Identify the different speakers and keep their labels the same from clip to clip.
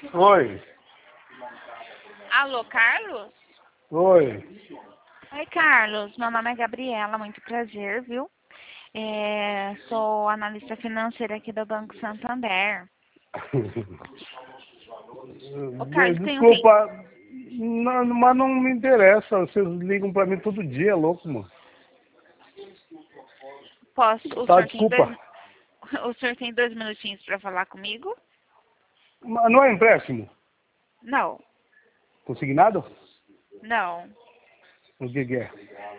Speaker 1: Oi.
Speaker 2: Alô, Carlos?
Speaker 1: Oi.
Speaker 2: Oi, Carlos. Meu nome é Gabriela, muito prazer, viu? Sou analista financeira aqui do Banco Santander. O Carlos tem um tempo.
Speaker 1: Desculpa, mas não me interessa. Vocês ligam pra mim todo dia, é louco, mano.
Speaker 2: Posso?
Speaker 1: Tá, desculpa.
Speaker 2: O senhor tem 2 minutinhos para falar comigo?
Speaker 1: Mas não é empréstimo?
Speaker 2: Não,
Speaker 1: Consignado?
Speaker 2: não.
Speaker 1: O que é?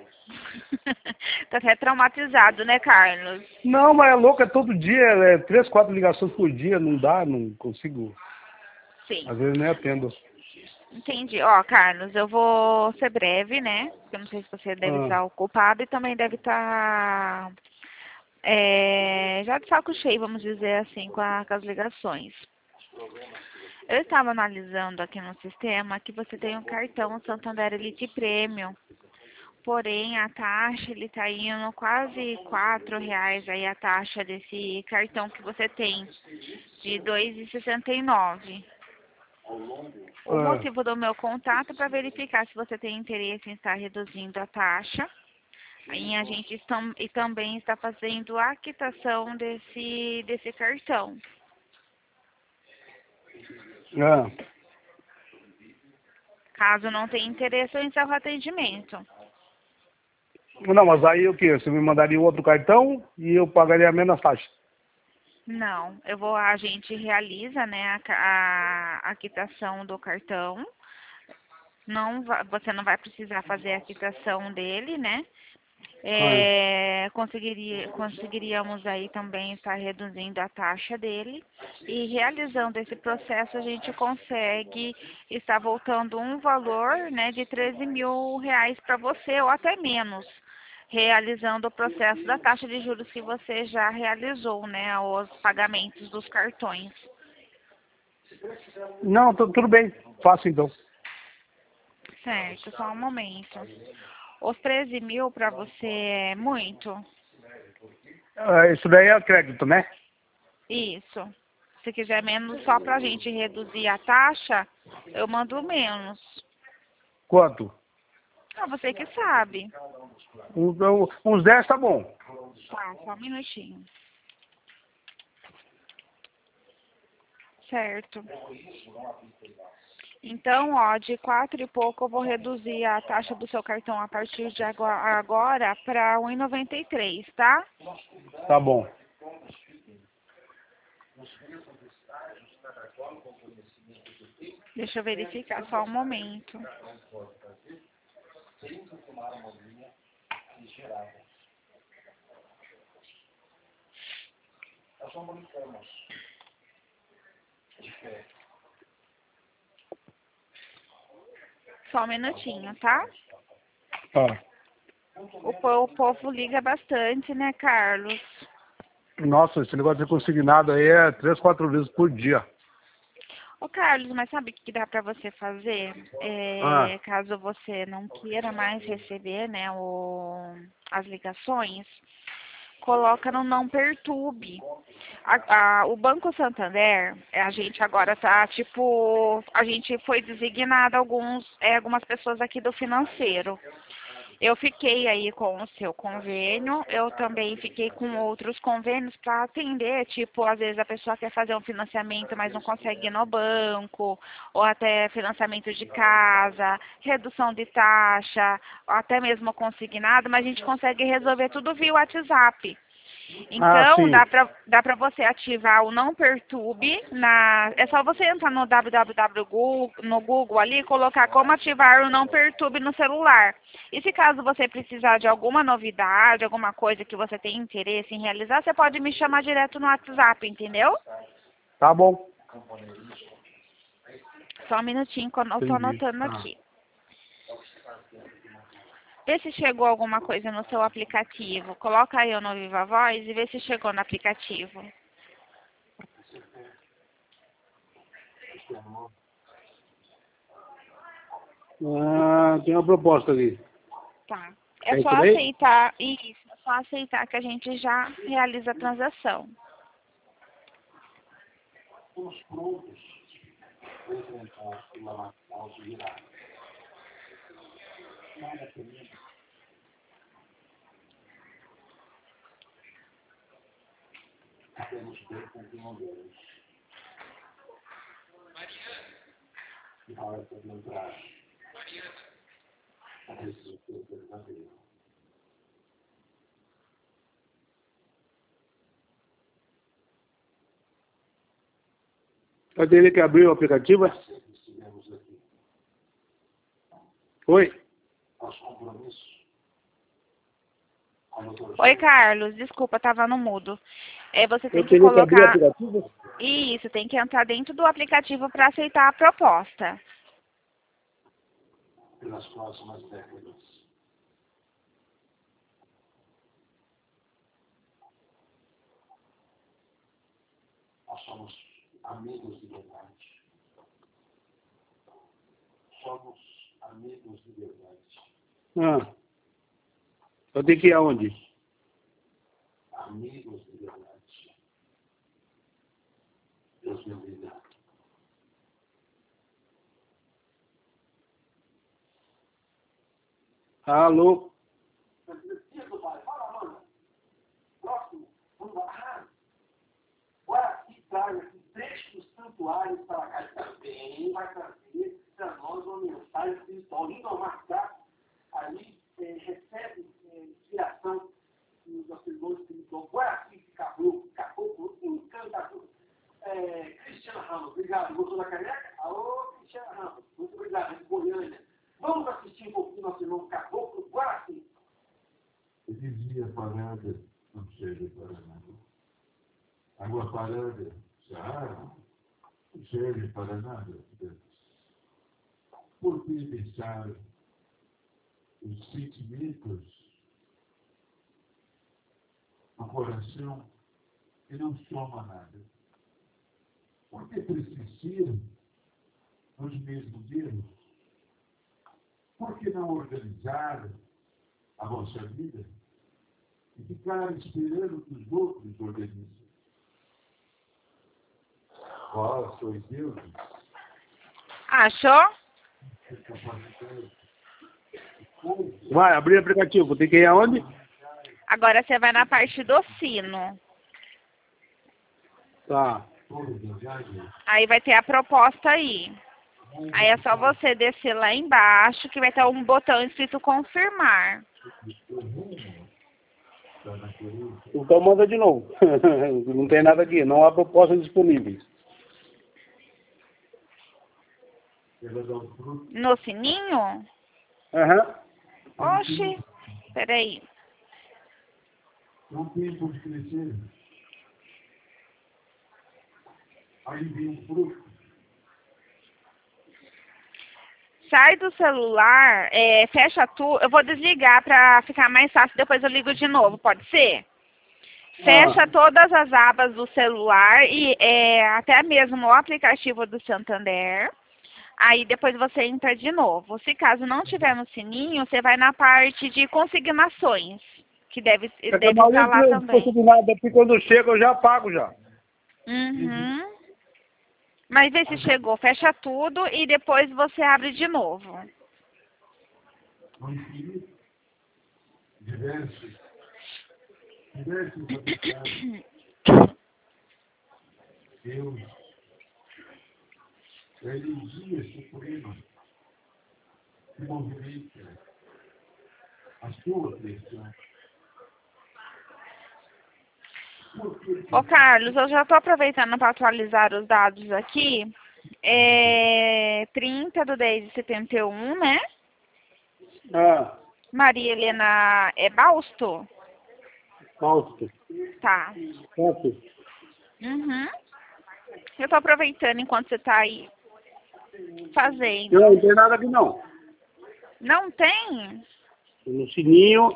Speaker 2: Tá até traumatizado, né, Carlos?
Speaker 1: Não, mas é louco, é todo dia, é 3, 4 ligações por dia, não dá, não consigo.
Speaker 2: Sim,
Speaker 1: Às vezes nem atendo.
Speaker 2: entendi. Ó, Carlos, eu vou ser breve, né? Porque eu não sei se você deve
Speaker 1: Ah,
Speaker 2: estar ocupado e também deve estar já de saco cheio, vamos dizer assim, com as ligações. Eu estava analisando aqui no sistema que você tem um cartão Santander Elite Premium. Porém, a taxa, ele está indo quase R$ 4 aí a taxa desse cartão que você tem, de R$ 2,69. O
Speaker 1: ah.
Speaker 2: motivo do meu contato é para verificar se você tem interesse em estar reduzindo a taxa. E a gente e também está fazendo a quitação desse cartão.
Speaker 1: Ah.
Speaker 2: Caso não tenha interesse, eu encerro o atendimento.
Speaker 1: Não, mas aí o quê? Você me mandaria outro cartão e eu pagaria a menos taxa.
Speaker 2: Não, a gente realiza, né, a quitação do cartão. Você não vai precisar fazer a quitação dele, né?
Speaker 1: Ah.
Speaker 2: Conseguiríamos aí também estar reduzindo a taxa dele e realizando esse processo a gente consegue estar voltando um valor, né, de R$ 13.000 para você ou até menos, realizando o processo da taxa de juros que você já realizou, né, os pagamentos dos cartões.
Speaker 1: Não, tudo bem. Faço então.
Speaker 2: Certo, só um momento. Os 13.000 para você é muito?
Speaker 1: Isso daí é crédito, né?
Speaker 2: Isso. Se quiser menos só para a gente reduzir a taxa, eu mando menos.
Speaker 1: Quanto?
Speaker 2: Ah, você que sabe.
Speaker 1: Uns 10 tá bom.
Speaker 2: Tá, só um minutinho. Certo. Então, ó, de 4 e pouco eu vou reduzir a taxa do seu cartão a partir de agora para 1,93, tá?
Speaker 1: Tá bom.
Speaker 2: Deixa eu verificar só um momento. Só um minutinho, tá?
Speaker 1: Tá.
Speaker 2: O povo liga bastante, né, Carlos?
Speaker 1: Nossa, esse negócio de consignado aí é 3, 4 vezes por dia.
Speaker 2: Ô, Carlos, mas sabe o que dá para você fazer?
Speaker 1: Ah,
Speaker 2: Caso você não queira mais receber, né, as ligações, coloca no não perturbe. O Banco Santander, a gente agora tá, tipo, a gente foi designado algumas pessoas aqui do financeiro. Eu fiquei aí com o seu convênio, eu também fiquei com outros convênios para atender, tipo, às vezes a pessoa quer fazer um financiamento, mas não consegue ir no banco, ou até financiamento de casa, redução de taxa, ou até mesmo consignado, mas a gente consegue resolver tudo via WhatsApp. Então,
Speaker 1: sim.
Speaker 2: dá pra você ativar o Não Perturbe. É só você entrar no www no Google ali e colocar como ativar o Não Perturbe no celular. E se caso você precisar de alguma novidade, alguma coisa que você tem interesse em realizar, você pode me chamar direto no WhatsApp, entendeu?
Speaker 1: Tá bom.
Speaker 2: Só um minutinho que eu tô
Speaker 1: Entendi.
Speaker 2: anotando
Speaker 1: Tá.
Speaker 2: aqui. Vê se chegou alguma coisa no seu aplicativo. Coloca aí o no Viva Voz e vê se chegou no aplicativo.
Speaker 1: Tem uma proposta ali.
Speaker 2: Tá. É
Speaker 1: É
Speaker 2: só
Speaker 1: isso daí?
Speaker 2: aceitar, isso, é só aceitar que a gente já realiza a transação.
Speaker 1: Eu teria que abrir o aplicativo? É? Oi?
Speaker 2: Oi, Carlos, desculpa, tava no mudo. Você tem
Speaker 1: Eu
Speaker 2: que
Speaker 1: teria que abrir o
Speaker 2: colocar...
Speaker 1: aplicativo?
Speaker 2: Isso, tem que entrar dentro do aplicativo para aceitar a proposta.
Speaker 3: Pelas próximas décadas. Nós somos amigos de verdade. Somos amigos de verdade.
Speaker 1: Eu tenho que ir aonde?
Speaker 3: Amigos de verdade. Deus me livre.
Speaker 1: Alô?
Speaker 3: Fala, mano. Próximo, vamos lá. Guaraci traz aqui trecho dos santuários para cá. Também vai trazer para nós uma mensagem espiritual. Lindo marcar ali, recebe inspiração dos afirmões espirituais. Guaraci, caboclo, encantador. Cristiano Ramos, obrigado. Gostou da caneca? Alô, Cristiano Ramos. Muito obrigado, de Goiânia. Vamos assistir um pouquinho nosso irmão Caboclo Guaraci.
Speaker 4: Ele dizia parada, não serve para nada. Água parada, Saara, não serve para nada. Por que deixar os sentimentos no coração que não soma nada? Por que persistir nos mesmos erros? Por que não organizar a vossa vida e ficar esperando que os outros organizem? Vós sois deuses.
Speaker 2: Achou?
Speaker 1: Vai, abrir o aplicativo. Tem que ir aonde?
Speaker 2: Agora você vai na parte do sino.
Speaker 1: Tá.
Speaker 2: Aí vai ter a proposta aí. Aí é só você descer lá embaixo que vai ter um botão escrito confirmar.
Speaker 1: Então manda de novo. Não tem nada aqui. Não há propostas disponíveis.
Speaker 2: No sininho?
Speaker 1: Aham.
Speaker 2: Oxi, peraí.
Speaker 4: Não tem por crescer. Aí vem um fruto.
Speaker 2: Sai do celular, fecha tudo. Eu vou desligar para ficar mais fácil, depois eu ligo de novo, pode ser? Fecha todas as abas do celular e até mesmo o aplicativo do Santander. Aí depois você entra de novo. Se caso não tiver no sininho, você vai na parte de consignações, que deve estar lá também.
Speaker 1: Consignado aqui, quando chega eu já pago já.
Speaker 2: Uhum. Mas vê se chegou, fecha tudo e depois você abre de novo.
Speaker 4: No infinito, diversos aplicados. Deus, a energia suprema que movimenta a sua criação.
Speaker 2: Ô Carlos, eu já estou aproveitando para atualizar os dados aqui. 30/10/71, né? Maria Helena Bausto?
Speaker 1: Fausto.
Speaker 2: Tá.
Speaker 1: Fausto.
Speaker 2: Uhum. Eu estou aproveitando enquanto você está aí fazendo.
Speaker 1: Não tem nada aqui não.
Speaker 2: Não tem?
Speaker 1: No sininho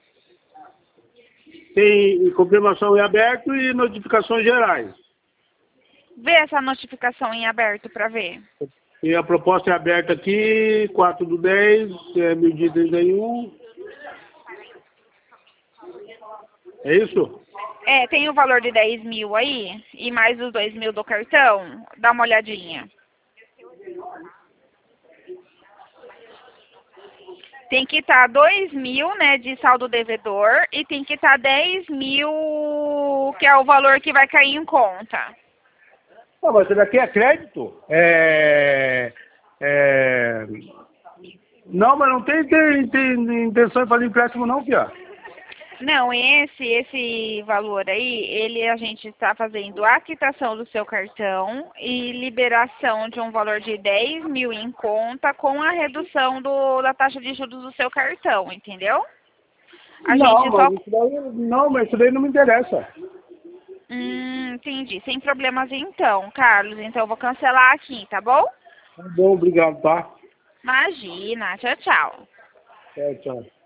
Speaker 1: tem confirmação em aberto e notificações gerais.
Speaker 2: Vê essa notificação em aberto para ver.
Speaker 1: E a proposta é aberta aqui, 4/10, 1031. É isso?
Speaker 2: Tem o valor de 10 mil aí e mais os 2 mil do cartão. Dá uma olhadinha. Tem que estar 2.000, né, de saldo devedor e tem que estar 10.000, que é o valor que vai cair em conta.
Speaker 1: Não, mas isso daqui é crédito. Não, mas não tem intenção de fazer empréstimo não, Fia.
Speaker 2: Não, esse valor aí, a gente está fazendo a quitação do seu cartão e liberação de um valor de 10.000 em conta com a redução da taxa de juros do seu cartão, entendeu?
Speaker 1: Não, mas isso daí não me interessa.
Speaker 2: Entendi. Sem problemas então, Carlos. Então eu vou cancelar aqui, tá bom?
Speaker 1: Tá bom, obrigado, tá?
Speaker 2: Imagina. Tchau, tchau.
Speaker 1: Tchau, tchau.